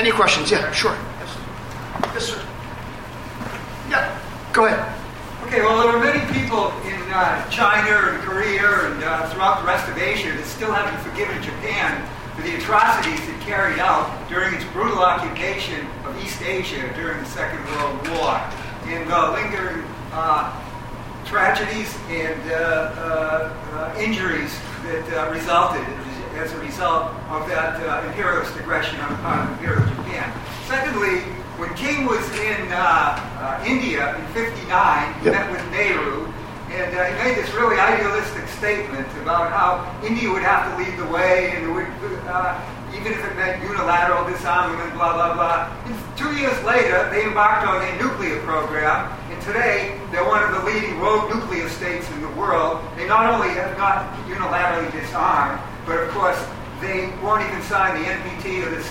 Any questions? Yeah, sure. Yes, sir. Yeah, go ahead. Okay, well, there are many people in China and Korea and throughout the rest of Asia that still haven't forgiven Japan for the atrocities it carried out during its brutal occupation of East Asia during the Second World War, and lingering tragedies and injuries that resulted as a result of that imperialist aggression on the part of Imperial Japan. Secondly, when King was in India in '59, he met with Nehru, and he made this really idealistic statement about how India would have to lead the way, and would, even if it meant unilateral disarmament, blah, blah, blah. And 2 years later, they embarked on a nuclear program, and today they're one of the leading rogue nuclear states in the world. They not only have not unilaterally disarmed, but of course, they won't even sign the NPT or the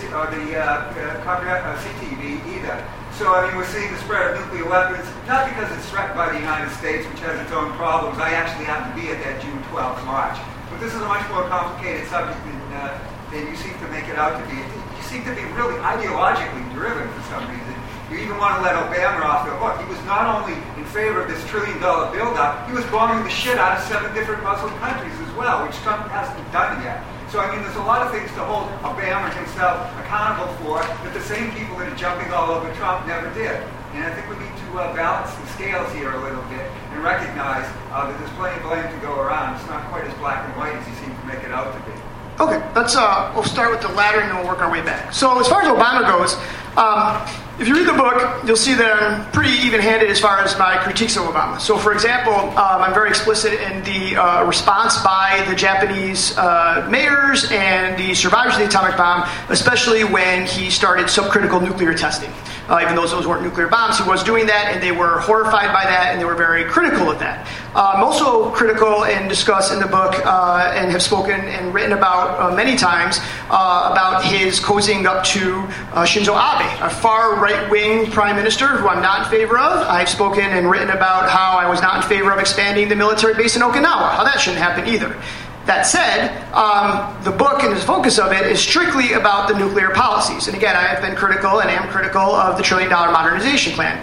CTV either. So, I mean, we're seeing the spread of nuclear weapons, not because it's threatened by the United States, which has its own problems. I actually happened to be at that June 12th march. But this is a much more complicated subject than you seem to make it out to be. You seem to be really ideologically driven for some reason. You even want to let Obama off the hook. He was not only in favor of this $1 trillion build-up, he was bombing the shit out of 7 different Muslim countries as well, which Trump hasn't done yet. So, I mean, there's a lot of things to hold Obama himself accountable for that the same people that are jumping all over Trump never did. And I think we need to balance the scales here a little bit and recognize that there's plenty of blame to go around. It's not quite as black and white as you seem to make it out to be. Okay, we'll start with the latter and then we'll work our way back. So as far as Obama goes, if you read the book, you'll see that I'm pretty even-handed as far as my critiques of Obama. So, for example, I'm very explicit in the response by the Japanese mayors and the survivors of the atomic bomb, especially when he started subcritical nuclear testing. Even though those weren't nuclear bombs, he was doing that, and they were horrified by that, and they were very critical of that. I'm also critical and discuss in the book and have spoken and written about many times about his cozying up to Shinzo Abe, a far right-wing prime minister who I'm not in favor of. I've spoken and written about how I was not in favor of expanding the military base in Okinawa, how that shouldn't happen either. That said, the book and the focus of it is strictly about the nuclear policies. And again, I have been critical and am critical of the $1 trillion modernization plan.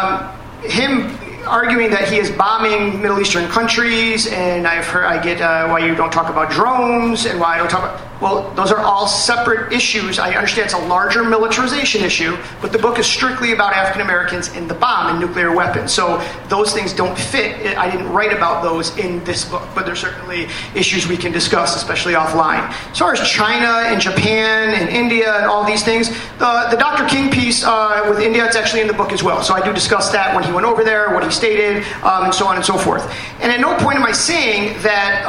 Him arguing that he is bombing Middle Eastern countries, and I get why you don't talk about drones and why I don't talk about. Well, those are all separate issues. I understand it's a larger militarization issue, but the book is strictly about African Americans and the bomb and nuclear weapons. So those things don't fit. I didn't write about those in this book, but there's certainly issues we can discuss, especially offline. As far as China and Japan and India and all these things, the Dr. King piece with India, it's actually in the book as well. So I do discuss that when he went over there, what he stated, and so on and so forth. And at no point am I saying that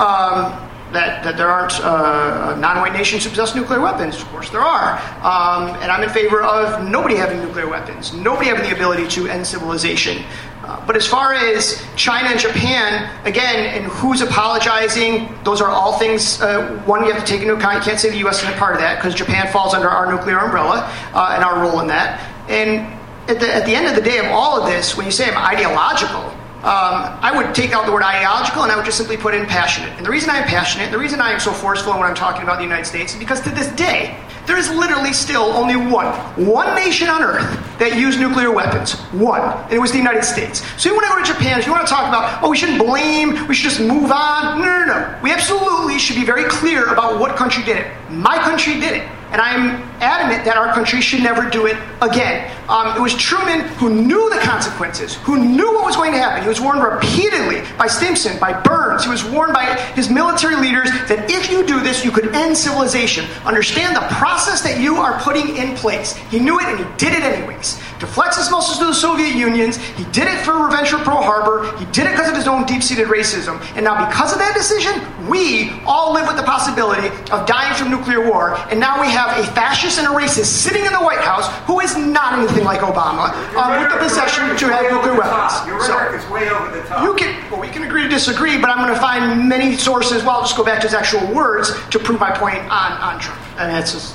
that there aren't non-white nations who possess nuclear weapons. Of course there are. And I'm in favor of nobody having nuclear weapons, nobody having the ability to end civilization. But as far as China and Japan, again, and who's apologizing, those are all things, one, you have to take into account. You can't say the U.S. isn't a part of that because Japan falls under our nuclear umbrella and our role in that. And at the end of the day of all of this, when you say I'm ideological, I would take out the word ideological and I would just simply put in passionate. And the reason I'm passionate, the reason I am so forceful when I'm talking about the United States is because to this day, there is literally still only one nation on earth that used nuclear weapons. One. And it was the United States. So you want to go to Japan, if you want to talk about, we shouldn't blame, we should just move on. No. We absolutely should be very clear about what country did it. My country did it. And I'm adamant that our country should never do it again. It was Truman who knew the consequences, who knew what was going to happen. He was warned repeatedly by Stimson, by Burns. He was warned by his military leaders that if you do this, you could end civilization. Understand the process that you are putting in place. He knew it and he did it anyways. To flex his muscles to the Soviet Unions, he did it for revenge for Pearl Harbor. He did it because of his own deep-seated racism. And now because of that decision, we all live with the possibility of dying from nuclear war. And now we have a fascist and a racist sitting in the White House who is not anything like Obama with the possession to have nuclear weapons. Your rhetoric is way over the top. We can agree to disagree, but I'm going to find many sources. Well, I'll just go back to his actual words to prove my point on Trump. And that's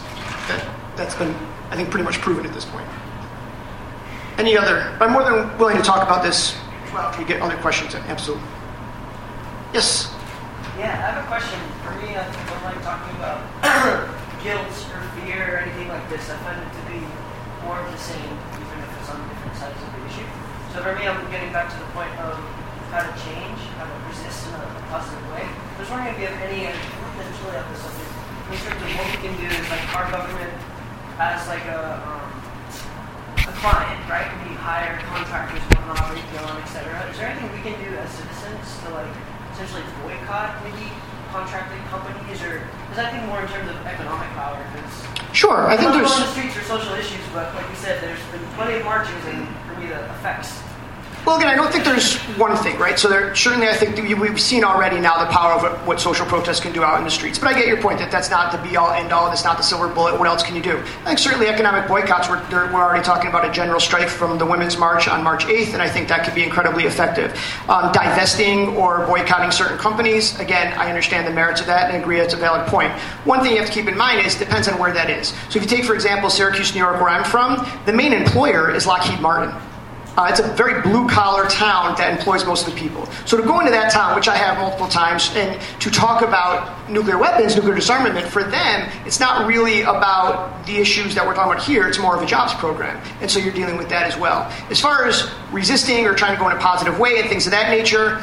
been, I think, pretty much proven at this point. Any other? I'm more than willing to talk about this. Well, if you get other questions, absolutely. Yes? Yeah, I have a question. For me, I think I'm like talking about guilt or fear or anything like this. I find it to be more of the same, even if it's on different sides of the issue. So for me, I'm getting back to the point of how to change, how to resist in a positive way. I was wondering if you have any, potentially on this subject, in terms of what we can do is like our government as like a client, right? We hire contractors, whatnot, retail, etc. Is there anything we can do as citizens to like essentially boycott maybe contracting companies, or is that thing more in terms of economic power? Sure, I think there's... on the streets for social issues, but like you said, there's been plenty of marches and for me the effects. Well, again, I don't think there's one thing, right? So certainly I think we've seen already now the power of what social protests can do out in the streets. But I get your point that that's not the be-all, end-all, that's not the silver bullet. What else can you do? I think certainly economic boycotts, we're already talking about a general strike from the Women's March on March 8th, and I think that could be incredibly effective. Divesting or boycotting certain companies, again, I understand the merits of that and agree that's a valid point. One thing you have to keep in mind is it depends on where that is. So if you take, for example, Syracuse, New York, where I'm from, the main employer is Lockheed Martin. It's a very blue-collar town that employs most of the people. So to go into that town, which I have multiple times, and to talk about nuclear weapons, nuclear disarmament, for them, it's not really about the issues that we're talking about here. It's more of a jobs program. And so you're dealing with that as well. As far as resisting or trying to go in a positive way and things of that nature,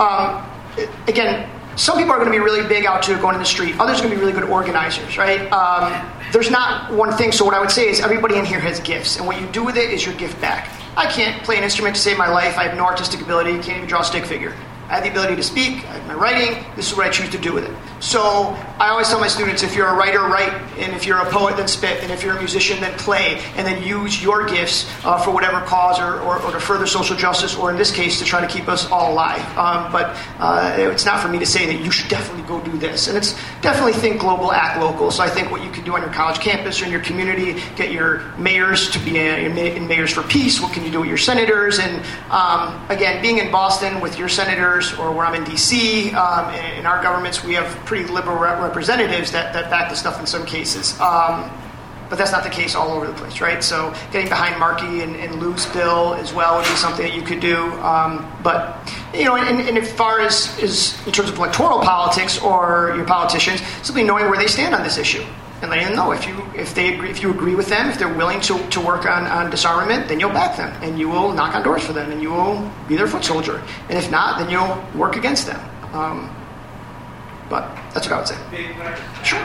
again, some people are going to be really big out to going in the street. Others are going to be really good organizers, right? There's not one thing. So what I would say is everybody in here has gifts. And what you do with it is your gift back. I can't play an instrument to save my life. I have no artistic ability. Can't even draw a stick figure. I have the ability to speak. I have my writing. This is what I choose to do with it. So I always tell my students, if you're a writer, write. And if you're a poet, then spit. And if you're a musician, then play. And then use your gifts for whatever cause or to further social justice, or in this case, to try to keep us all alive. But it's not for me to say that you should definitely go do this. And it's definitely think global, act local. So I think what you can do on your college campus or in your community, get your mayors to be in Mayors for Peace. What can you do with your senators? And again, being in Boston with your senators, or where I'm in D.C., in our governments, we have pretty liberal representatives that back the stuff in some cases. But that's not the case all over the place, right? So getting behind Markey and Lou's bill as well would be something that you could do. But, you know, and as far as in terms of electoral politics or your politicians, simply knowing where they stand on this issue. And letting them know if you agree with them, if they're willing to work on disarmament, then you'll back them and you will knock on doors for them and you will be their foot soldier. And if not, then you'll work against them. But that's what I would say. Sure.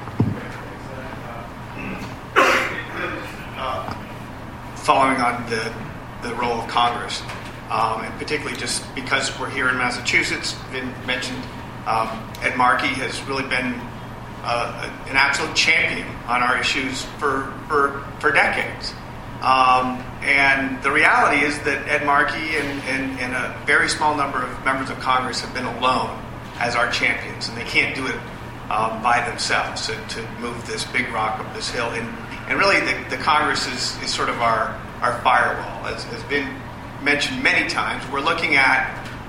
Following on the role of Congress, and particularly just because we're here in Massachusetts, been mentioned, Ed Markey has really been an absolute champion on our issues for decades. And the reality is that Ed Markey and a very small number of members of Congress have been alone as our champions, and they can't do it by themselves to move this big rock up this hill. And really the Congress is sort of our firewall. As has been mentioned many times, we're looking at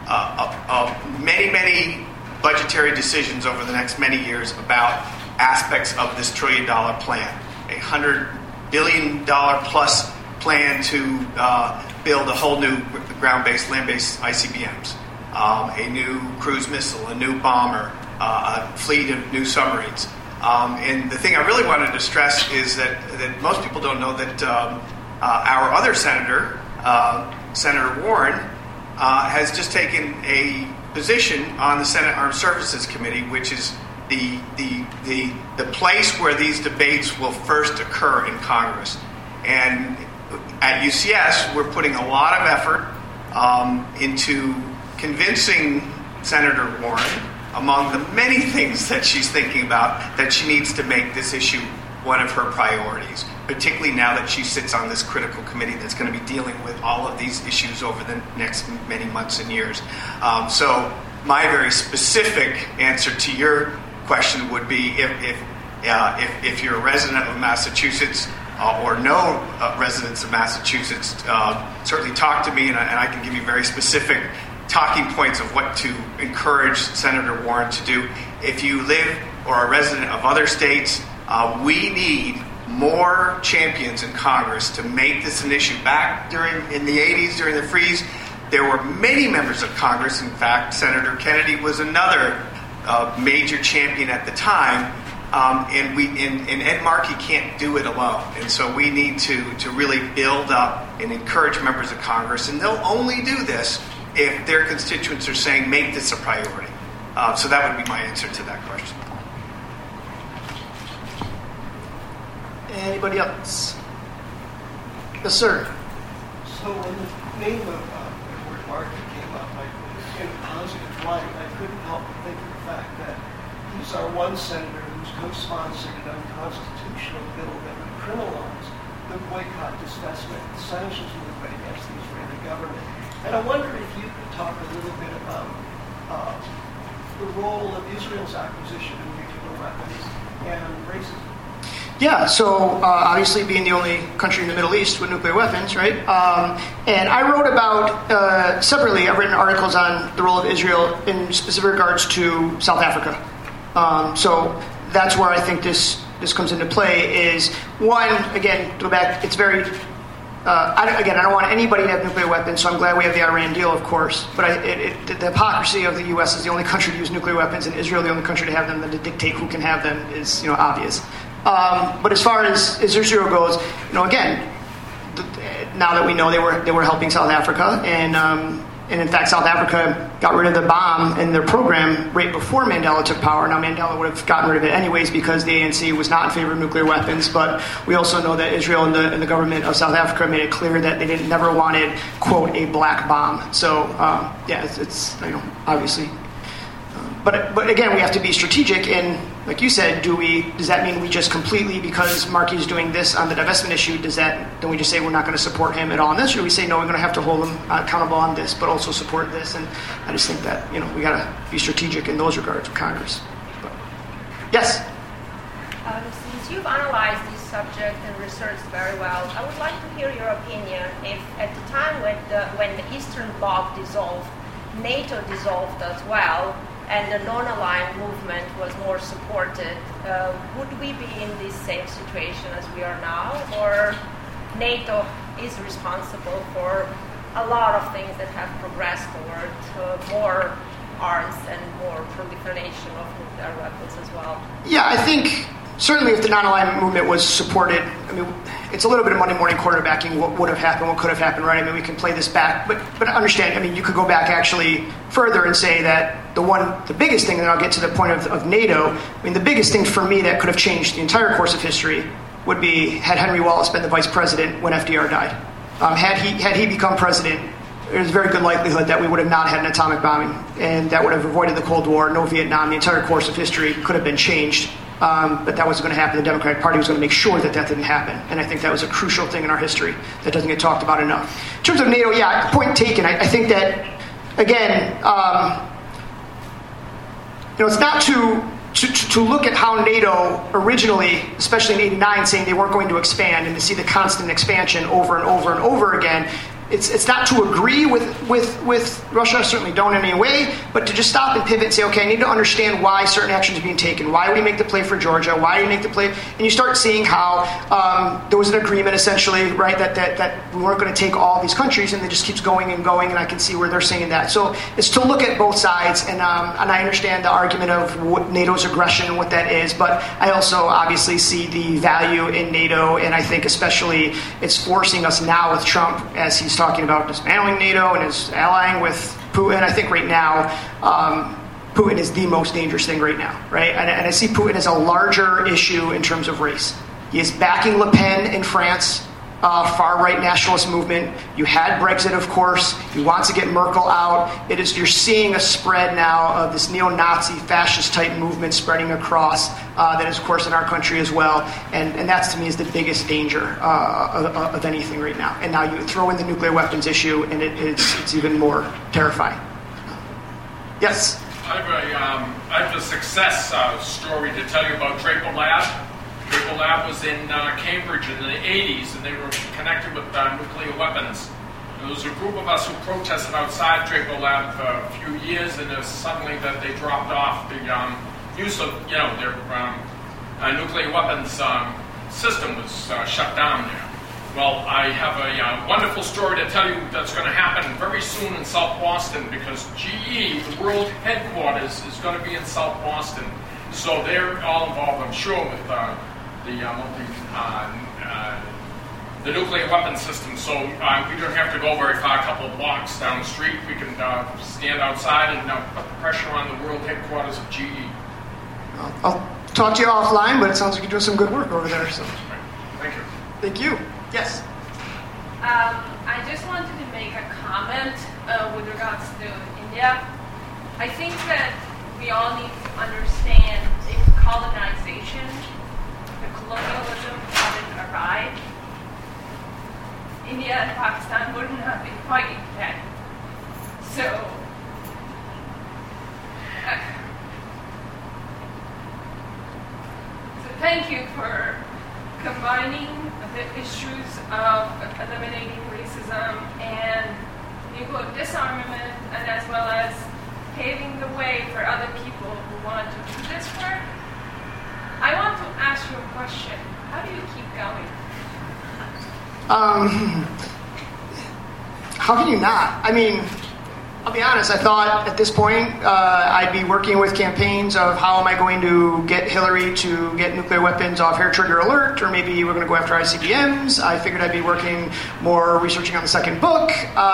many budgetary decisions over the next many years about aspects of this $1 trillion plan, $100 billion plus plan to build a whole new ground-based, land-based ICBMs, a new cruise missile, a new bomber, a fleet of new submarines. And the thing I really wanted to stress is that most people don't know that our other senator, Senator Warren, has just taken a position on the Senate Armed Services Committee, which is the place where these debates will first occur in Congress. And at UCS, we're putting a lot of effort into convincing Senator Warren, among the many things that she's thinking about, that she needs to make this issue one of her priorities, particularly now that she sits on this critical committee that's going to be dealing with all of these issues over the next many months and years. So my very specific answer to your question would be if you're a resident of Massachusetts or know residents of Massachusetts, certainly talk to me and I can give you very specific talking points of what to encourage Senator Warren to do. If you live or are a resident of other states, we need more champions in Congress to make this an issue. Back in the 80s, during the freeze, there were many members of Congress. In fact, Senator Kennedy was another major champion at the time And Ed Markey can't do it alone. And so we need to really build up and encourage members of Congress. And they'll only do this if their constituents are saying, make this a priority. So that would be my answer to that question. Anybody else? Yes, sir. So when the name of Edward Markey came up, in a positive light, I couldn't help but think of the fact that he's our one senator who's co-sponsored an unconstitutional bill that would criminalize the boycott, divestment, and sanctions movement against the Israeli government. And I wonder if you could talk a little bit about the role of Israel's acquisition of nuclear weapons and racism. Yeah, so obviously being the only country in the Middle East with nuclear weapons, right? And I wrote about, separately, I've written articles on the role of Israel in specific regards to South Africa. So that's where I think this comes into play is, one, again, go back, it's very, I don't want anybody to have nuclear weapons, so I'm glad we have the Iran deal, of course. But the hypocrisy of the U.S. is the only country to use nuclear weapons, and Israel the only country to have them, and to dictate who can have them is, obvious. But as far as Israel goes, again, now that we know they were helping South Africa, and in fact South Africa got rid of the bomb in their program right before Mandela took power. Now Mandela would have gotten rid of it anyways because the ANC was not in favor of nuclear weapons. But we also know that Israel and the government of South Africa made it clear that they never wanted, quote, a black bomb. So it's obviously. But again, we have to be strategic. And like you said, does that mean we just completely, because Markey is doing this on the divestment issue, then we just say we're not going to support him at all on this? Or we say, no, we're going to have to hold him accountable on this, but also support this? And I just think that, we got to be strategic in those regards with Congress. But, yes? Since you've analyzed this subject and researched very well, I would like to hear your opinion if at the time when the Eastern Bloc dissolved, NATO dissolved as well, and the non-aligned movement was more supported, would we be in this same situation as we are now? Or NATO is responsible for a lot of things that have progressed toward more arms and more proliferation of nuclear weapons as well? Yeah, I think certainly if the non-alignment movement was supported, it's a little bit of Monday morning quarterbacking, what would have happened, what could have happened, right? We can play this back, but understand, you could go back actually further and say that the biggest thing, and I'll get to the point of NATO, the biggest thing for me that could have changed the entire course of history would be had Henry Wallace been the vice president when FDR died. Had he become president, there's a very good likelihood that we would have not had an atomic bombing, and that would have avoided the Cold War, no Vietnam. The entire course of history could have been changed. But that wasn't going to happen. The Democratic Party was going to make sure that didn't happen. And I think that was a crucial thing in our history that doesn't get talked about enough. In terms of NATO, point taken. I think that, again, it's not to look at how NATO originally, especially in '89, saying they weren't going to expand, and to see the constant expansion over and over and over again. It's not to agree with Russia, I certainly don't in any way, but to just stop and pivot and say, okay, I need to understand why certain actions are being taken. Why would he make the play for Georgia? Why did he make the play? And you start seeing how there was an agreement essentially, right, that we weren't going to take all these countries, and it just keeps going and going, and I can see where they're saying that. So it's to look at both sides, and I understand the argument of what NATO's aggression and what that is, but I also obviously see the value in NATO, and I think especially it's forcing us now with Trump, as he's talking about dismantling NATO and is allying with Putin. I think right now, Putin is the most dangerous thing right now, right? And I see Putin as a larger issue in terms of race. He is backing Le Pen in France, far-right nationalist movement. You had Brexit, of course. He wants to get Merkel out. You're seeing a spread now of this neo-Nazi, fascist-type movement spreading across that is, of course, in our country as well. And that, to me, is the biggest danger of anything right now. And now you throw in the nuclear weapons issue, and it's even more terrifying. Yes? I have a success story to tell you about Draper Lab. Draper Lab was in Cambridge in the 80s, and they were connected with nuclear weapons. There was a group of us who protested outside Draper Lab for a few years, and it was suddenly that they dropped off the use of, their nuclear weapons system was shut down there. Well, I have a wonderful story to tell you that's going to happen very soon in South Boston, because GE, the world headquarters, is going to be in South Boston. So they're all involved, I'm sure, with the nuclear weapon system. So we don't have to go very far, a couple of blocks down the street. We can stand outside and put the pressure on the world headquarters of GE. I'll talk to you offline, but it sounds like you're doing some good work over there. So, Thank you. thank you. Yes. I just wanted to make a comment with regards to India. I think that we all need to understand if colonization, the colonialism hadn't arrived, India and Pakistan wouldn't have been fighting then. So thank you for combining the issues of eliminating racism and nuclear disarmament, and as well as paving the way for other people who want to do this work. I want to ask you a question. How do you keep going? How can you not? I mean, I'll be honest, I thought at this point I'd be working with campaigns of how am I going to get Hillary to get nuclear weapons off hair trigger alert, or maybe we're going to go after ICBMs. I figured I'd be working more researching on the second book.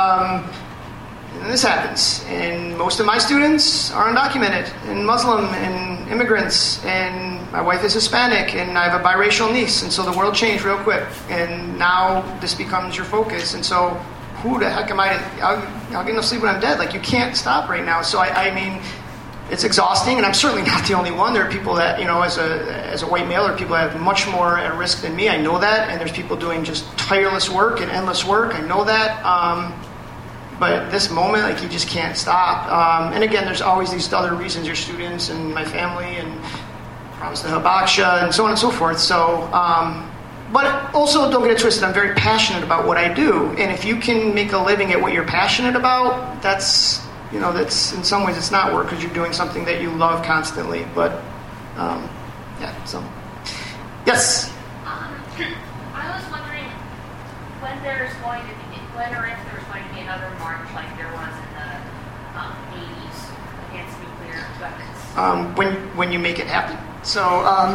And this happens. And most of my students are undocumented and Muslim and immigrants, and my wife is Hispanic, and I have a biracial niece, and so the world changed real quick. And now this becomes your focus. And so who the heck am I to, I'll get no sleep when I'm dead. Like, you can't stop right now. So I mean, it's exhausting, and I'm certainly not the only one. There are people that, you know, as a white male, there are people that have much more at risk than me. I know that. And there's people doing just tireless work and endless work. I know that. But at this moment, like, you just can't stop. And again, there's always these other reasons, your students and my family and Promise to Habaksha and so on and so forth. So, but also don't get it twisted. I'm very passionate about what I do. And if you can make a living at what you're passionate about, that's, you know, that's in some ways it's not work because you're doing something that you love constantly. But, yeah, so, yes? I was wondering when or if there's going to be another march like there was in the 80s against nuclear weapons. When you make it happen. So,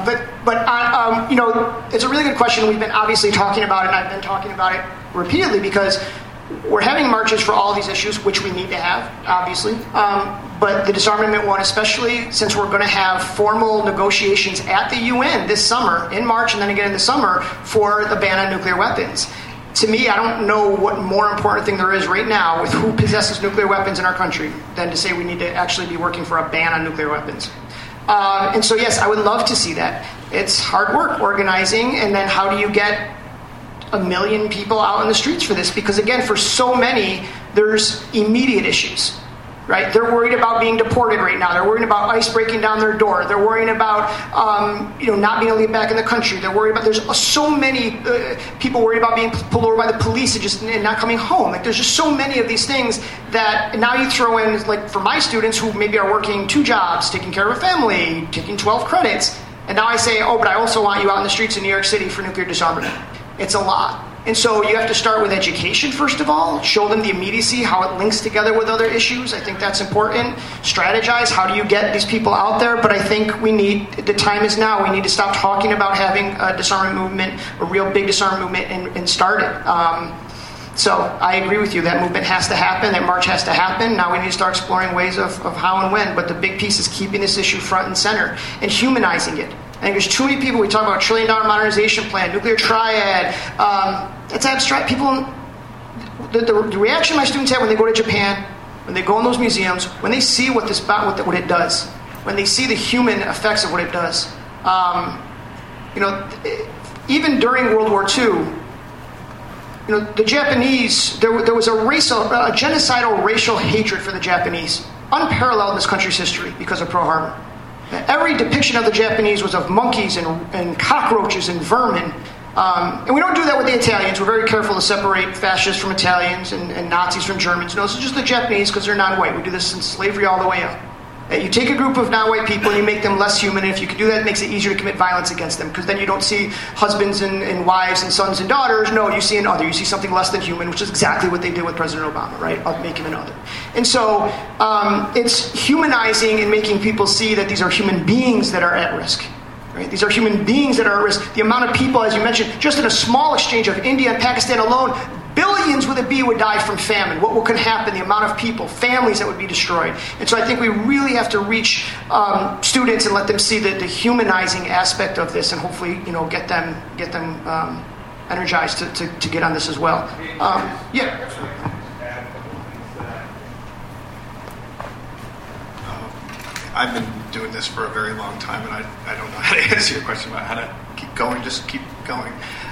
you know, it's a really good question. We've been obviously talking about it, and I've been talking about it repeatedly because we're having marches for all these issues, which we need to have, obviously. But the disarmament one, especially since we're going to have formal negotiations at the UN this summer, in March, and then again in the summer, for the ban on nuclear weapons. To me, I don't know what more important thing there is right now with who possesses nuclear weapons in our country than to say we need to actually be working for a ban on nuclear weapons. And so, yes, I would love to see that. It's hard work organizing, and then how do you get 1 million people out in the streets for this? Because, again, for so many, there's immediate issues, right? They're worried about being deported right now. They're worried about ICE breaking down their door. They're worrying about, not being able to get back in the country. They're worried about, there's so many people worried about being pulled over by the police and not coming home. Like, there's just so many of these things that now you throw in, like, for my students who maybe are working 2 jobs, taking care of a family, taking 12 credits. And now I say, oh, but I also want you out in the streets of New York City for nuclear disarmament. It's a lot. And so you have to start with education, first of all. Show them the immediacy, how it links together with other issues. I think that's important. Strategize. How do you get these people out there? But I think the time is now. We need to stop talking about having a disarmament movement, a real big disarmament movement, and start it. So I agree with you. That movement has to happen. That march has to happen. Now we need to start exploring ways of how and when. But the big piece is keeping this issue front and center and humanizing it. I think there's too many people, we talk about $1 trillion modernization plan, nuclear triad, it's abstract. People, the reaction my students have when they go to Japan, when they go in those museums, when they see what it does, when they see the human effects of what it does. Even during World War II, the Japanese, there was a genocidal racial hatred for the Japanese, unparalleled in this country's history because of Pearl Harbor. Every depiction of the Japanese was of monkeys and cockroaches and vermin. And we don't do that with the Italians. We're very careful to separate fascists from Italians and Nazis from Germans. No, this is just the Japanese because they're non-white. We do this since slavery all the way up. You take a group of non-white people and you make them less human, and if you can do that, it makes it easier to commit violence against them, because then you don't see husbands and wives and sons and daughters. No, you see an other. You see something less than human, which is exactly what they did with President Obama, right? I'll make him an other. And so it's humanizing and making people see that these are human beings that are at risk. Right? These are human beings that are at risk. The amount of people, as you mentioned, just in a small exchange of India and Pakistan alone, billions with a B would die from famine. What could happen? The amount of people, families that would be destroyed. And so I think we really have to reach students and let them see the humanizing aspect of this, and hopefully, get them energized to get on this as well. Yeah. I've been doing this for a very long time, and I don't know how to answer your question about how to keep going. Just keep going.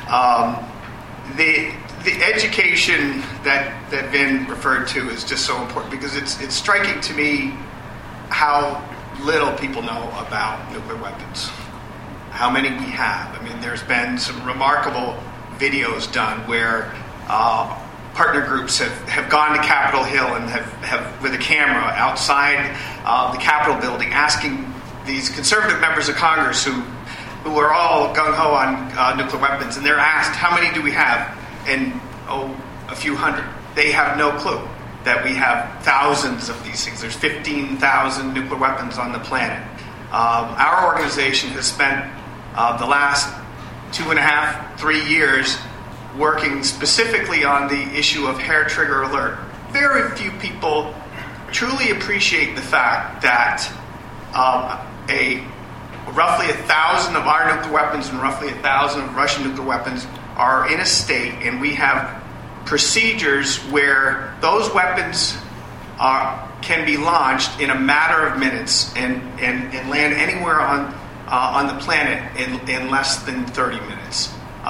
The education that Vin referred to is just so important, because it's striking to me how little people know about nuclear weapons, how many we have. I mean, there's been some remarkable videos done where partner groups have gone to Capitol Hill and have with a camera outside the Capitol building, asking these conservative members of Congress who are all gung-ho on nuclear weapons, and they're asked, how many do we have? And, a few hundred. They have no clue that we have thousands of these things. There's 15,000 nuclear weapons on the planet. Our organization has spent the last 2.5, 3 years working specifically on the issue of hair trigger alert. Very few people truly appreciate the fact that roughly 1,000 of our nuclear weapons and roughly 1,000 of Russian nuclear weapons are in a state, and we have procedures where those weapons can be launched in a matter of minutes and land anywhere on the planet in less than 30 minutes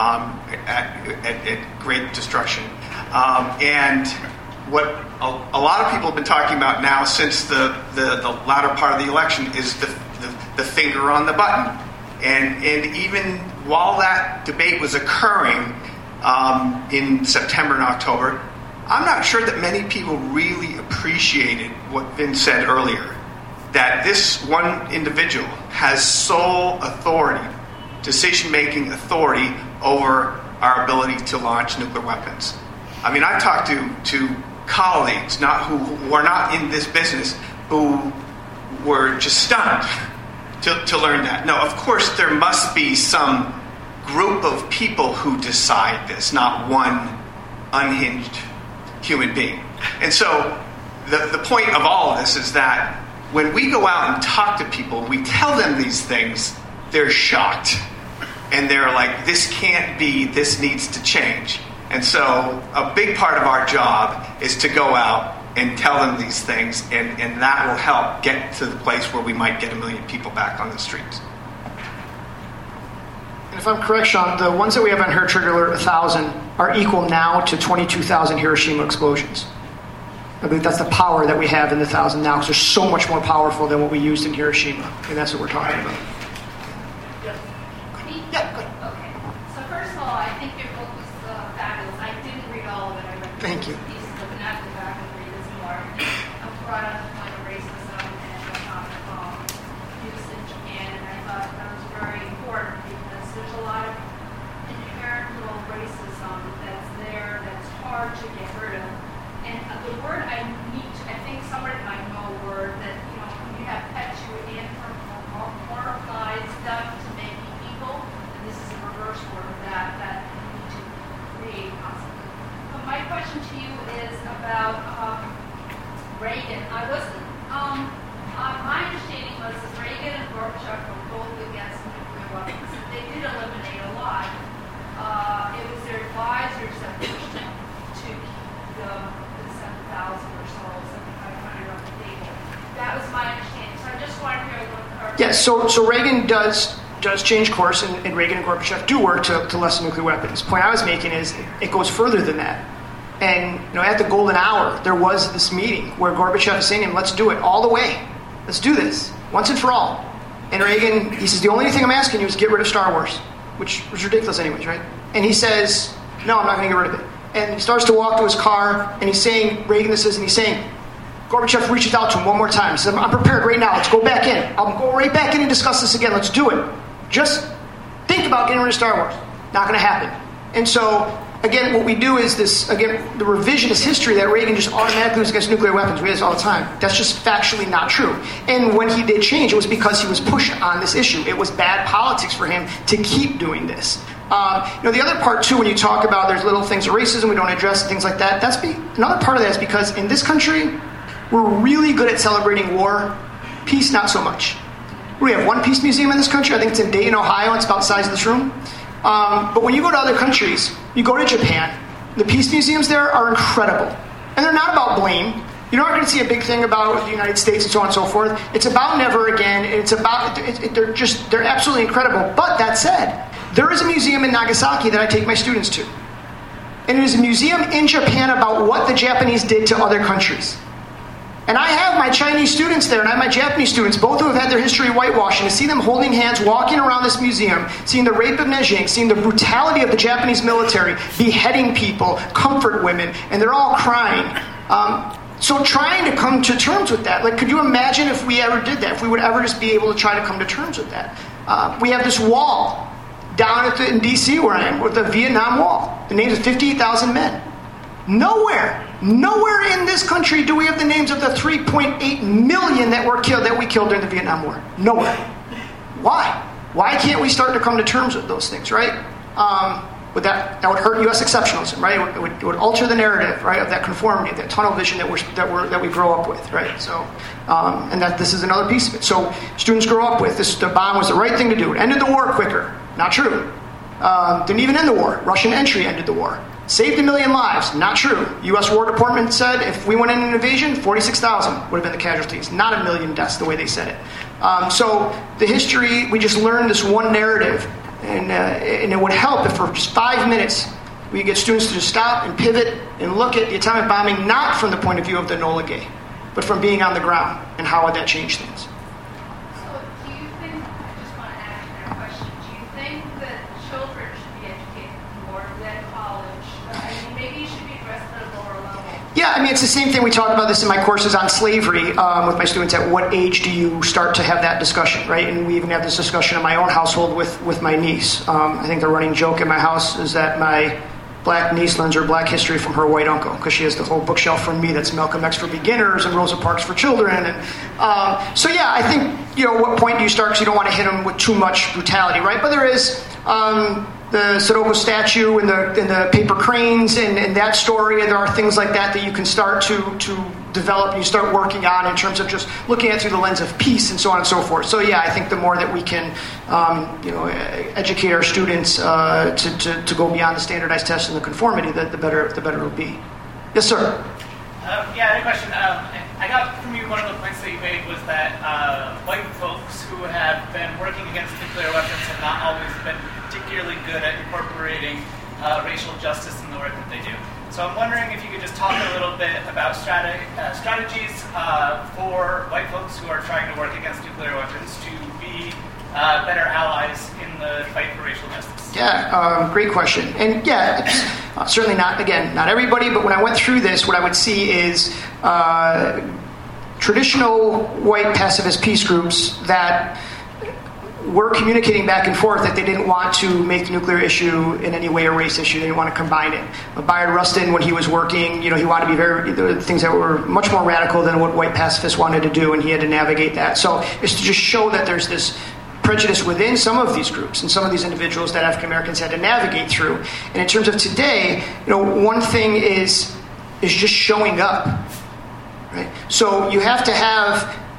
at great destruction. And what a lot of people have been talking about now since the latter part of the election is the finger on the button. And even while that debate was occurring in September and October, I'm not sure that many people really appreciated what Vin said earlier, that this one individual has sole authority, decision-making authority over our ability to launch nuclear weapons. I mean, I've talked to colleagues who are not in this business who were just stunned to learn that. Now, of course, there must be some group of people who decide this, not one unhinged human being. And so the point of all of this is that when we go out and talk to people, we tell them these things, they're shocked. And they're like, this can't be, this needs to change. And so a big part of our job is to go out and tell them these things, and that will help get to the place where we might get 1 million people back on the streets. And if I'm correct, Sean, the ones that we have on hair trigger alert, 1,000, are equal now to 22,000 Hiroshima explosions. I believe that's the power that we have in the 1,000 now, because they're so much more powerful than what we used in Hiroshima, and that's what we're talking about. Yeah, good. Okay. So first of all, I think your book was fabulous. I didn't read all of it. I read Thank you. pieces of it after the back and read this more. I brought up the point of racism and usage, and I thought that was very important because there's a lot of inherent little racism that's there that's hard to get rid of. And the word I think somebody might know a word that, you have pets, you mortified stuff to making people. This is a reverse word of that you need to create constantly. But my question to you is about Reagan. My understanding was that Reagan and Gorbachev were both against nuclear weapons. They did eliminate a lot. It was their advisors that pushed them to keep the 7,000 or so, 7,500 on the table. That was my understanding. So I just wanted to hear a little more. Yes, so Reagan does change course, and Reagan and Gorbachev do work to lessen nuclear weapons. The point I was making is it goes further than that. And at the golden hour, there was this meeting where Gorbachev is saying to him, let's do it all the way. Let's do this, once and for all. And Reagan, he says, the only thing I'm asking you is get rid of Star Wars, which was ridiculous anyways, right? And he says, no, I'm not going to get rid of it. And he starts to walk to his car, and he's saying, Reagan this is, and he's saying, Gorbachev reaches out to him one more time. Says, I'm prepared right now. Let's go back in. I'll go right back in and discuss this again. Let's do it. Just think about getting rid of Star Wars. Not going to happen. And so, again, what we do is this, again, the revisionist history that Reagan just automatically was against nuclear weapons. We do this all the time. That's just factually not true. And when he did change, it was because he was pushed on this issue. It was bad politics for him to keep doing this. The other part, too, when you talk about there's little things of racism we don't address and things like that, another part of that is because in this country, we're really good at celebrating war. Peace, not so much. We have one peace museum in this country. I think it's in Dayton, Ohio. It's about the size of this room. But when you go to other countries, you go to Japan, the peace museums there are incredible. And they're not about blame. You're not going to see a big thing about the United States and so on and so forth. It's about never again. It's about, they're absolutely incredible. But that said, there is a museum in Nagasaki that I take my students to. And it is a museum in Japan about what the Japanese did to other countries. And I have my Chinese students there, and I have my Japanese students, both who have had their history whitewashed, and to see them holding hands, walking around this museum, seeing the rape of Nanjing, seeing the brutality of the Japanese military, beheading people, comfort women, and they're all crying. So trying to come to terms with that, like, could you imagine if we ever did that, if we would ever just be able to try to come to terms with that? We have this wall down in D.C. where I am, with the Vietnam Wall. The names of 58,000 men. Nowhere in this country do we have the names of the 3.8 million that we killed during the Vietnam War. Nowhere. Why? Why can't we start to come to terms with those things, right? That would hurt U.S. exceptionalism, right? It would alter the narrative, right, of that conformity, that tunnel vision that we grow up with, right? So, and that this is another piece of it. So students grow up with this. The bomb was the right thing to do. It ended the war quicker. Not true. Didn't even end the war. Russian entry ended the war. Saved 1 million lives. Not true. U.S. War Department said if we went in an invasion, 46,000 would have been the casualties. Not 1 million deaths the way they said it. So the history, we just learned this one narrative. And it would help if for just 5 minutes we get students to just stop and pivot and look at the atomic bombing not from the point of view of the Enola Gay, but from being on the ground and how would that change things. So do you think, I just want to ask you that question, do you think that children should be educated more than college? I mean, maybe you should be addressed at a lower level. Yeah, I mean, it's the same thing. We talk about this in my courses on slavery with my students. At what age do you start to have that discussion, right? And we even have this discussion in my own household with my niece. I think the running joke in my house is that my black niece learns her black history from her white uncle because she has the whole bookshelf from me that's Malcolm X for beginners and Rosa Parks for children. And so, yeah, I think, what point do you start because you don't want to hit them with too much brutality, right? But there is the Sadoko statue and the paper cranes and that story, and there are things like that you can start to develop and you start working on in terms of just looking at it through the lens of peace and so on and so forth. So yeah, I think the more that we can educate our students to go beyond the standardized tests and the conformity, the better it'll be. Yes, sir. I had a question. I got from you one of the points that you made was that white folks who have been working against nuclear weapons have not always been particularly good at incorporating racial justice in the work that they do. So I'm wondering if you could just talk a little bit about strategies for white folks who are trying to work against nuclear weapons to be better allies in the fight for racial justice. Yeah, great question. And yeah, it's certainly not everybody, but when I went through this, what I would see is traditional white pacifist peace groups that were communicating back and forth that they didn't want to make the nuclear issue in any way a race issue. They didn't want to combine it. Bayard Rustin, when he was working, he wanted to be things that were much more radical than what white pacifists wanted to do, and he had to navigate that. So it's to just show that there's this prejudice within some of these groups and some of these individuals that African Americans had to navigate through. And in terms of today, one thing is just showing up, right? So you have to have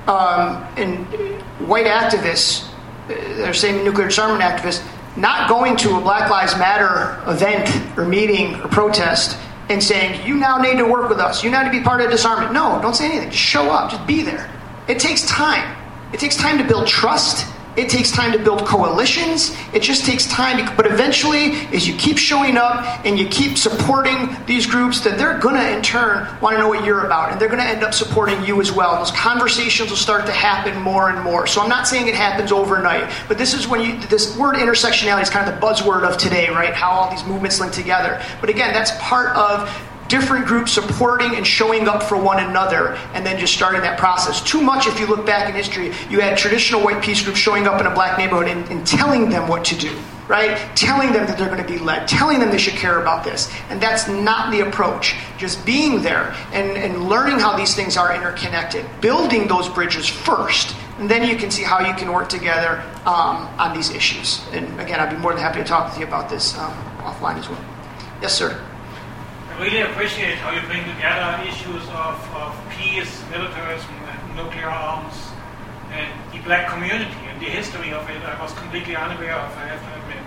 white activists, they're saying nuclear disarmament activists, not going to a Black Lives Matter event or meeting or protest and saying, you now need to work with us, you now need to be part of disarmament. No, don't say anything. Just show up. Just be there. It takes time. It takes time to build trust. It takes time to build coalitions. It just takes time. But eventually, as you keep showing up and you keep supporting these groups, then they're going to, in turn, want to know what you're about. And they're going to end up supporting you as well. And those conversations will start to happen more and more. So I'm not saying it happens overnight. But this is when this word intersectionality is kind of the buzzword of today, right? How all these movements link together. But again, that's part of different groups supporting and showing up for one another, and then just starting that process. Too much, if you look back in history, you had traditional white peace groups showing up in a black neighborhood and telling them what to do, right? Telling them that they're going to be led, telling them they should care about this. And that's not the approach. Just being there and learning how these things are interconnected, building those bridges first, and then you can see how you can work together on these issues. And again, I'd be more than happy to talk with you about this offline as well. Yes, sir. I really appreciate how you bring together issues of peace, militarism, and nuclear arms, and the black community and the history of it. I was completely unaware of, I have to admit.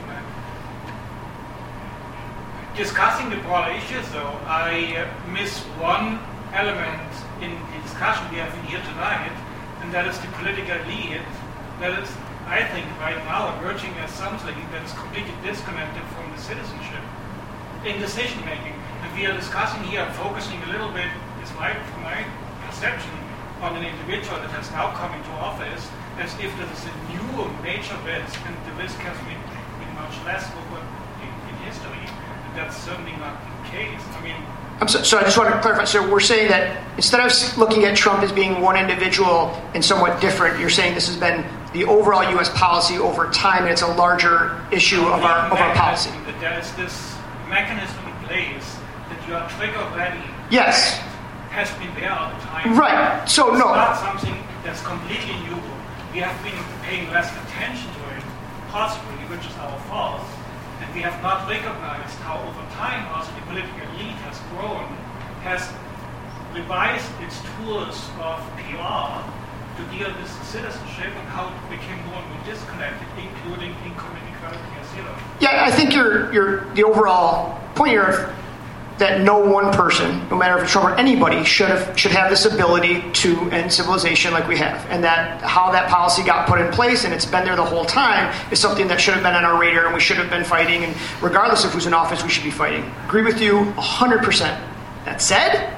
Discussing the broader issues, though, I miss one element in the discussion we have in here tonight, and that is the political elite. That is, I think, right now emerging as something that is completely disconnected from the citizenship in decision making. And we are discussing here, focusing a little bit, from my perception, on an individual that has now come into office, as if there is a new major risk, and the risk has been much less over in history. And that's certainly not the case. I mean, so I just want to clarify. So we're saying that instead of looking at Trump as being one individual and somewhat different, you're saying this has been the overall U.S. policy over time, and it's a larger issue of our policy. That there is this mechanism in place that you are trigger ready. Yes. Has been there all the time. Right. So it's no. Not something that's completely new. We have been paying less attention to it, possibly, which is our fault. And we have not recognized how over time also the political elite has grown, has revised its tools of PR to deal with citizenship and how it became more and more disconnected, including income inequality as zero. Yeah, I think the overall point here that no one person, no matter if it's Trump or anybody, should have this ability to end civilization like we have, and that how that policy got put in place and it's been there the whole time is something that should have been on our radar and we should have been fighting. And regardless of who's in office, we should be fighting. Agree with you 100%. That said,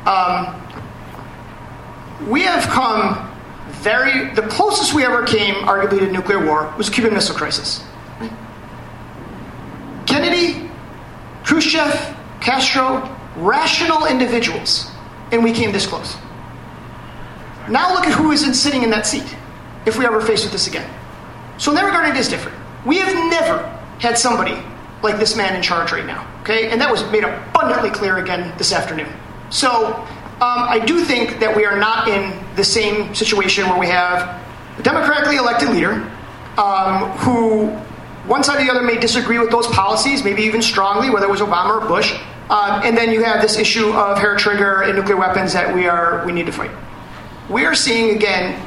we have come the closest we ever came, arguably, to nuclear war was the Cuban Missile Crisis. Right? Kennedy, Khrushchev, Castro, rational individuals, and we came this close. Now look at who is sitting in that seat, if we ever face with this again. So in that regard, it is different. We have never had somebody like this man in charge right now, okay? And that was made abundantly clear again this afternoon. So I do think that we are not in the same situation where we have a democratically elected leader who one side or the other may disagree with those policies, maybe even strongly, whether it was Obama or Bush. And then you have this issue of hair trigger and nuclear weapons that we need to fight. We are seeing, again,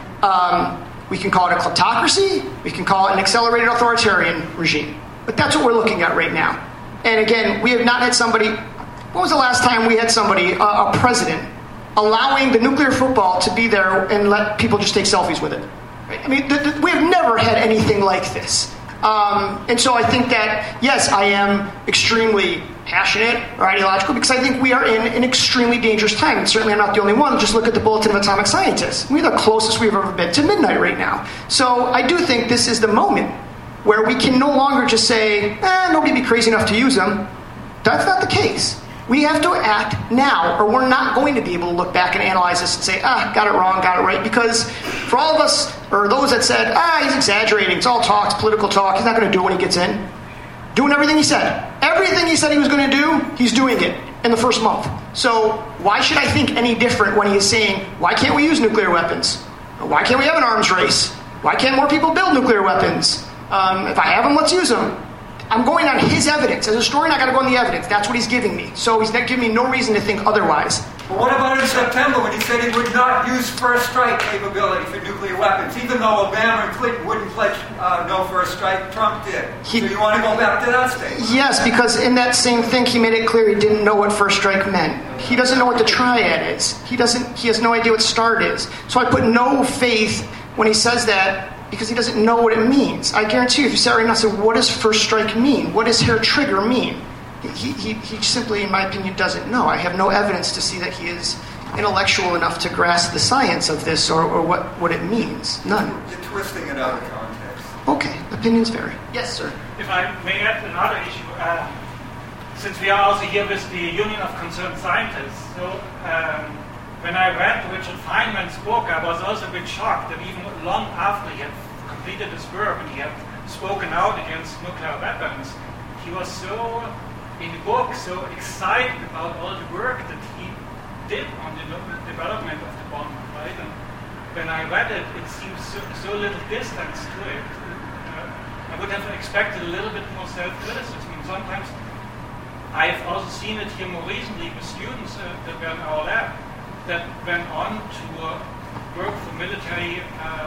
we can call it a kleptocracy, we can call it an accelerated authoritarian regime. But that's what we're looking at right now. And again, we have not had somebody, when was the last time we had somebody, a president, allowing the nuclear football to be there and let people just take selfies with it? Right? I mean, we have never had anything like this. And so I think that, yes, I am extremely passionate or ideological because I think we are in an extremely dangerous time. And certainly I'm not the only one. Just look at the Bulletin of Atomic Scientists. We're the closest we've ever been to midnight right now. So I do think this is the moment where we can no longer just say, nobody be crazy enough to use them. That's not the case. We have to act now, or we're not going to be able to look back and analyze this and say, got it wrong, got it right. Because for all of us, or those that said, he's exaggerating, it's all talk, it's political talk, he's not going to do it when he gets in. Doing everything he said. Everything he said he was going to do, he's doing it in the first month. So why should I think any different when he is saying, why can't we use nuclear weapons? Why can't we have an arms race? Why can't more people build nuclear weapons? If I have them, let's use them. I'm going on his evidence. As a historian, I got to go on the evidence. That's what he's giving me. So he's not giving me no reason to think otherwise. But what about in September when he said he would not use first strike capability for nuclear weapons, even though Obama and Clinton wouldn't pledge no first strike, Trump did. So you want to go back to that state? Yes, because in that same thing, he made it clear he didn't know what first strike meant. He doesn't know what the triad is. He has no idea what START is. So I put no faith when he says that, because he doesn't know what it means. I guarantee you, if you sat right now and said, what does first strike mean? What does hair trigger mean? He simply, in my opinion, doesn't know. I have no evidence to see that he is intellectual enough to grasp the science of this or what it means. None. You're twisting it out of context. Okay, opinions vary. Yes, sir. If I may add another issue, since we are also here with the Union of Concerned Scientists, so when I read Richard Feynman's book, I was also a bit shocked that even long after he had completed his work and he had spoken out against nuclear weapons, he was so, in the book, so excited about all the work that he did on the development of the bomb, right? And when I read it, it seems so little distance to it. I would have expected a little bit more self-criticism. And sometimes I've also seen it here more recently with students that were in our lab that went on to work for military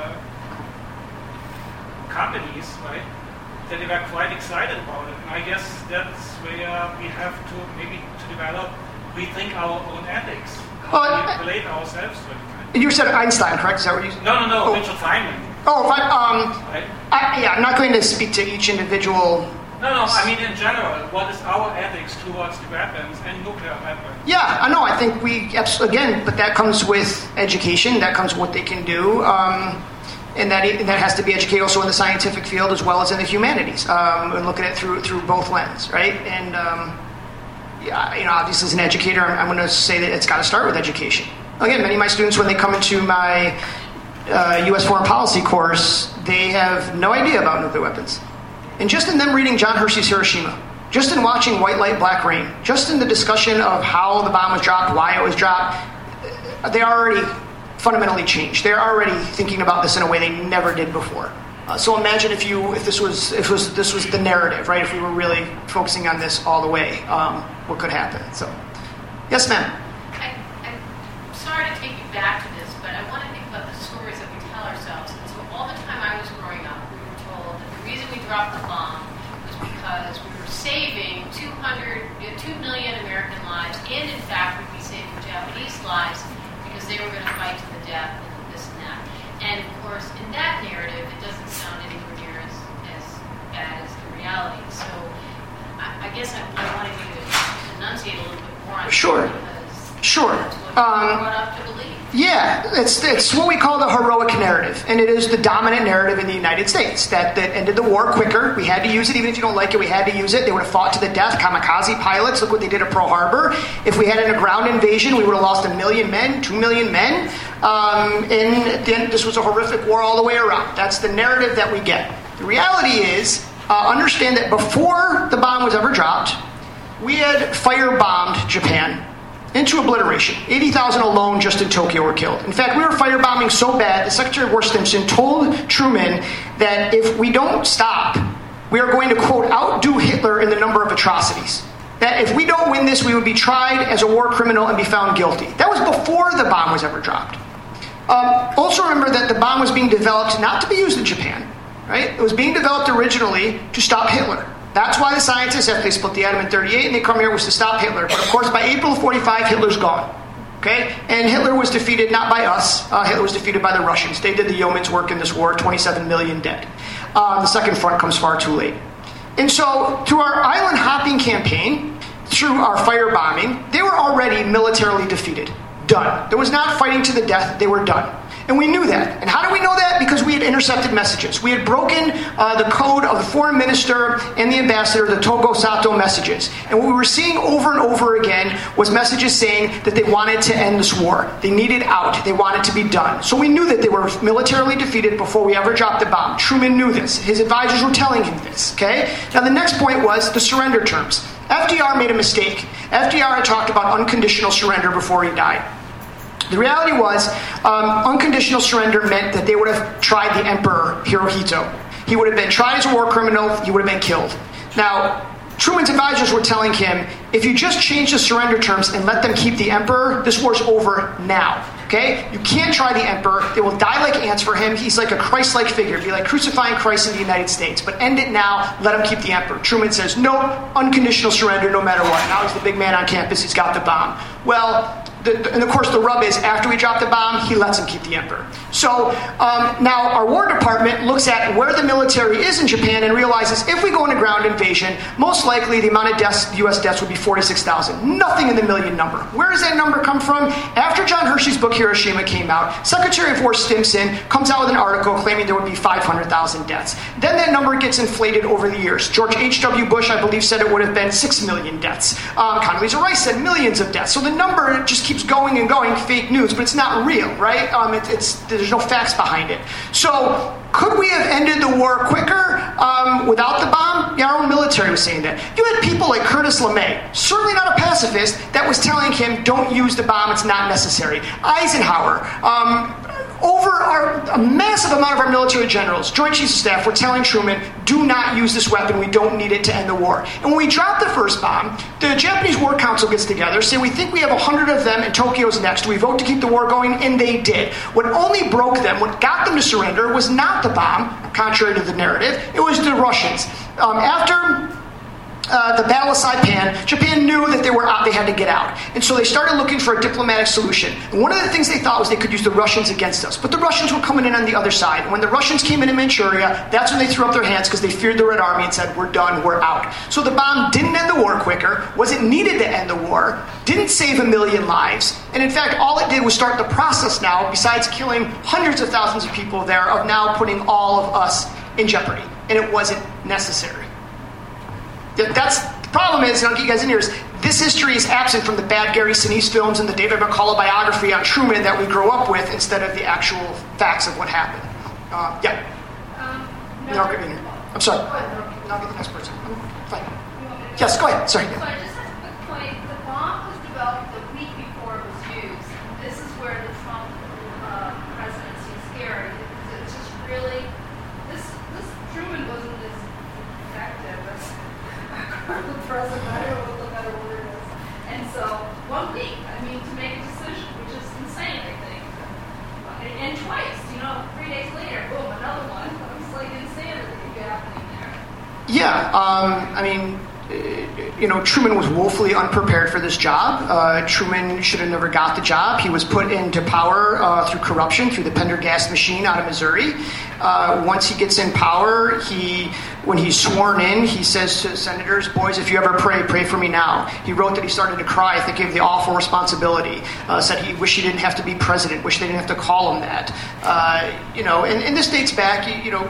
companies, right? That they were quite excited about it. And I guess that's where we have to maybe to develop, rethink our own ethics, how we relate ourselves to it. Right? You said Einstein, correct? Is that what you said? No, Richard Feynman. Oh, right? I'm not going to speak to each individual. No, I mean in general, what is our ethics towards the weapons and nuclear weapons? Yeah, I know. I think again, but that comes with education. That comes with what they can do. And that has to be educated also in the scientific field as well as in the humanities, and looking at it through both lenses, right? And obviously as an educator, I'm going to say that it's got to start with education. Again, many of my students, when they come into my U.S. foreign policy course, they have no idea about nuclear weapons. And just in them reading John Hersey's Hiroshima, just in watching White Light, Black Rain, just in the discussion of how the bomb was dropped, why it was dropped, they already fundamentally changed. They're already thinking about this in a way they never did before. So imagine if this was the narrative, right? If we were really focusing on this all the way, what could happen? So, yes, ma'am. I'm sorry to take you back to this, but I want to think about the stories that we tell ourselves. And so all the time I was growing up, we were told that the reason we dropped the bomb was because we were saving 2 million American lives, and in fact we'd be saving Japanese lives because they were going to fight to the death and this and that. And of course, in that narrative, it doesn't sound anywhere near as bad as the reality. So I guess I wanted you to enunciate a little bit more on Sure. that. Sure. That's what we're brought up to believe. Yeah, it's what we call the heroic narrative, and it is the dominant narrative in the United States that ended the war quicker. We had to use it, even if you don't like it, we had to use it. They would have fought to the death. Kamikaze pilots, look what they did at Pearl Harbor. If we had a ground invasion, we would have lost 1 million men, 2 million men, and then this was a horrific war all the way around. That's the narrative that we get. The reality is, understand that before the bomb was ever dropped, we had firebombed Japan into obliteration. 80,000 alone just in Tokyo were killed. In fact, we were firebombing so bad, the Secretary of War Stimson told Truman that if we don't stop, we are going to, quote, outdo Hitler in the number of atrocities. That if we don't win this, we would be tried as a war criminal and be found guilty. That was before the bomb was ever dropped. Also remember that the bomb was being developed not to be used in Japan, right? It was being developed originally to stop Hitler. That's why the scientists, after they split the atom in 1938 and they come here, was to stop Hitler. But of course, by April of 1945, Hitler's gone. Okay? And Hitler was defeated not by us. Hitler was defeated by the Russians. They did the yeoman's work in this war, 27 million dead. The second front comes far too late. And so, through our island hopping campaign, through our firebombing, they were already militarily defeated. Done. There was not fighting to the death. They were done. And we knew that. And how do we know that? Because we had intercepted messages. We had broken the code of the foreign minister and the ambassador, the Togo Sato messages. And what we were seeing over and over again was messages saying that they wanted to end this war. They needed out. They wanted to be done. So we knew that they were militarily defeated before we ever dropped the bomb. Truman knew this. His advisors were telling him this. Okay? Now the next point was the surrender terms. FDR made a mistake. FDR had talked about unconditional surrender before he died. The reality was, unconditional surrender meant that they would have tried the emperor, Hirohito. He would have been tried as a war criminal, he would have been killed. Now, Truman's advisors were telling him, if you just change the surrender terms and let them keep the emperor, this war's over now. Okay? You can't try the emperor. They will die like ants for him. He's like a Christ-like figure. It'd be like crucifying Christ in the United States. But end it now. Let him keep the emperor. Truman says, no, unconditional surrender no matter what. Now he's the big man on campus. He's got the bomb. Well, and of course the rub is after we drop the bomb, he lets him keep the emperor. So now our War Department looks at where the military is in Japan and realizes if we go into ground invasion, most likely the amount of deaths, U.S. deaths would be 46,000. Nothing in the million number. Where does that number come from? After John Hershey's book Hiroshima came out, Secretary of War Stimson comes out with an article claiming there would be 500,000 deaths. Then that number gets inflated over the years. George H.W. Bush, I believe, said it would have been 6 million deaths. Condoleezza Rice said millions of deaths. So the number just keeps going and going, fake news, but it's not real, right? There's no facts behind it. So could we have ended the war quicker without the bomb? Yeah, our own military was saying that. You had people like Curtis LeMay, certainly not a pacifist, that was telling him, don't use the bomb, it's not necessary. Eisenhower, a massive amount of our military generals, Joint Chiefs of Staff, were telling Truman, do not use this weapon, we don't need it to end the war. And when we dropped the first bomb, the Japanese War Council gets together, say we think we have 100 of them and Tokyo's next, we vote to keep the war going, and they did. What only broke them, what got them to surrender, was not the bomb, contrary to the narrative, it was the Russians. After the Battle of Saipan, Japan knew that they had to get out. And so they started looking for a diplomatic solution. And one of the things they thought was they could use the Russians against us. But the Russians were coming in on the other side. And when the Russians came in Manchuria, that's when they threw up their hands because they feared the Red Army and said, we're done, we're out. So the bomb didn't end the war quicker, wasn't needed to end the war, didn't save 1 million lives. And in fact, all it did was start the process now, besides killing hundreds of thousands of people there, of now putting all of us in jeopardy. And it wasn't necessary. That's the problem is, and I'll get you guys in here, is this history is absent from the bad Gary Sinise films and the David McCullough biography on Truman that we grow up with instead of the actual facts of what happened. I'm sorry. I'll get the next person. Fine. Yes, go ahead. Sorry. So I just have a quick point. The bomb was developed the week before it was used. This is where the Trump presidency is scary. It's just really, this Truman wasn't as effective as the president. I don't know what the better word is. And so 1 week, to make a decision, which is insane, I think. And twice, 3 days later, boom, another one. It's like insanity happening there. Yeah, Truman was woefully unprepared for this job. Truman should have never got the job. He was put into power through corruption, through the Pendergast machine out of Missouri. Once he gets in power, when he's sworn in, he says to senators, boys, if you ever pray for me now. He wrote that he started to cry. I think he gave the awful responsibility. Said he wished he didn't have to be president, wished they didn't have to call him that. And this dates back,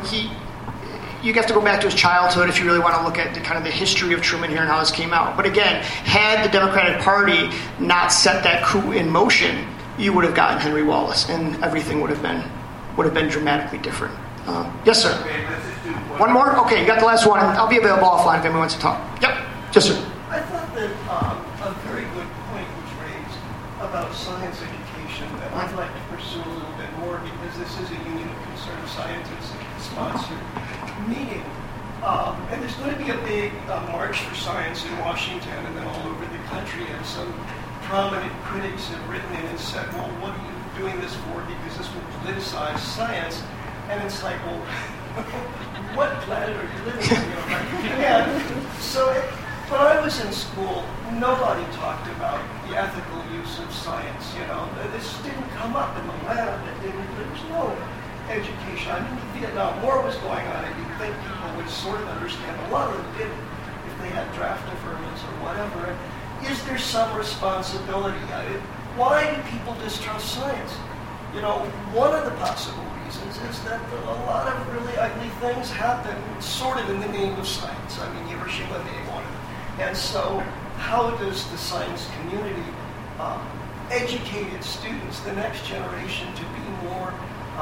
you have to go back to his childhood if you really want to look at the history of Truman here and how this came out. But again, had the Democratic Party not set that coup in motion, you would have gotten Henry Wallace, and everything would have been dramatically different. Yes, sir. Okay, let's just do one more? Okay, you got the last one. I'll be available offline if anyone wants to talk. Yep. Yes, sir. I thought that a very good point was raised about science education that I'd like to pursue a little bit more because this is a Union of Concerned Scientists sponsored meeting. And there's going to be a big march for science in Washington and then all over the country. And some prominent critics have written in and said, well, what are you doing this for? Because this will politicize science. And it's like, well, what planet are you living on? And so when I was in school, nobody talked about the ethical use of science. This didn't come up in the lab. There was no education. The Vietnam War was going on, and you'd think people would sort of understand. A lot of them didn't, if they had draft deferments or whatever. And is there some responsibility? Why do people distrust science? One of the possible reasons is that a lot of really ugly things happen sort of in the name of science. Hiroshima being one of them. And so how does the science community educate its students, the next generation, to be more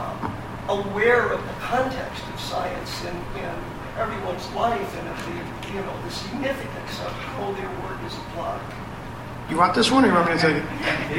aware of the context of science in everyone's life and of the significance of how their work is applied? You want this one, or you want me to take it?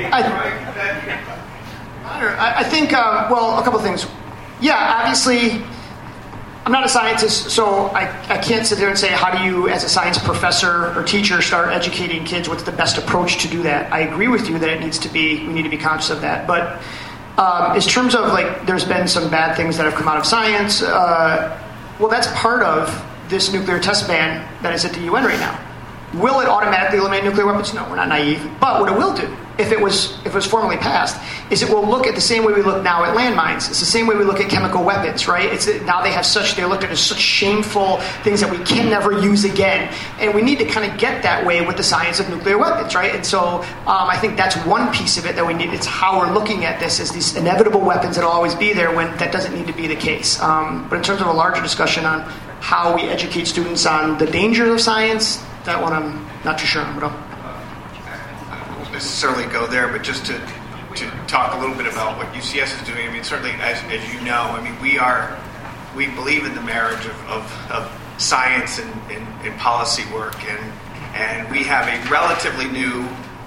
I think, a couple of things. Yeah, obviously, I'm not a scientist, so I can't sit there and say, how do you, as a science professor or teacher, start educating kids? What's the best approach to do that? I agree with you that we need to be conscious of that. But in terms of, there's been some bad things that have come out of science, that's part of this nuclear test ban that is at the UN right now. Will it automatically eliminate nuclear weapons? No, we're not naive. But what it will do, if it was formally passed, is it will look at the same way we look now at landmines. It's the same way we look at chemical weapons, right? Now they're looked at as such shameful things that we can never use again. And we need to kind of get that way with the science of nuclear weapons, right? And so I think that's one piece of it that we need. It's how we're looking at this as these inevitable weapons that will always be there when that doesn't need to be the case. But in terms of a larger discussion on how we educate students on the dangers of science, that one I'm not too sure on, but I won't necessarily go there, but just to talk a little bit about what UCS is doing. I mean, certainly, as you know, I mean, we believe in the marriage of science and policy work, and we have a relatively new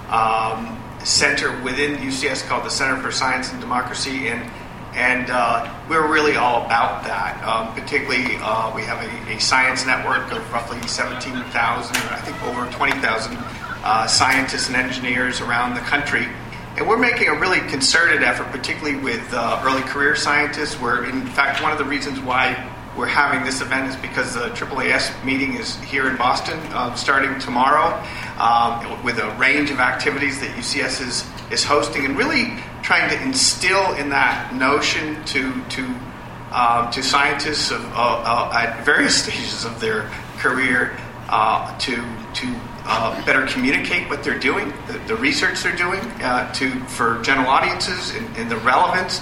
center within UCS called the Center for Science and Democracy, and we're really all about that. Particularly, we have a science network of roughly 17,000, I think over 20,000 scientists and engineers around the country. And we're making a really concerted effort, particularly with early career scientists, where, in fact, one of the reasons why we're having this event is because the AAAS meeting is here in Boston starting tomorrow with a range of activities that UCS is hosting, and really trying to instill in that notion to scientists at various stages of their career to better communicate what they're doing, the research they're doing, for general audiences, and the relevance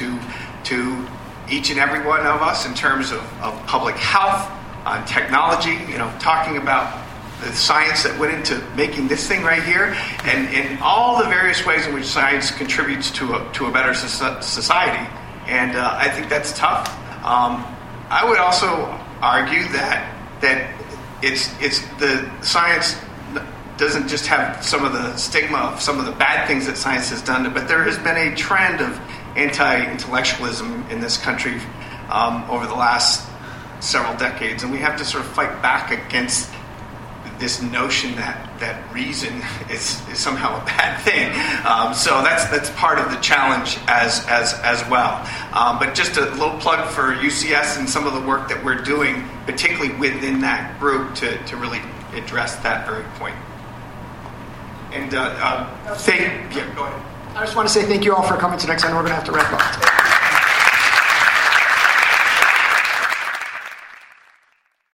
to each and every one of us in terms of public health, technology, talking about the science that went into making this thing right here, and all the various ways in which science contributes to a better society. And I think that's tough. I would also argue that it's the science doesn't just have some of the stigma of some of the bad things that science has done, but there has been a trend of anti-intellectualism in this country over the last several decades, and we have to sort of fight back against this notion that reason is somehow a bad thing. So that's part of the challenge as well. But just a little plug for UCS and some of the work that we're doing, particularly within that group, to really address that very point. And go ahead. I just want to say thank you all for coming to next, and we're going to have to wrap up.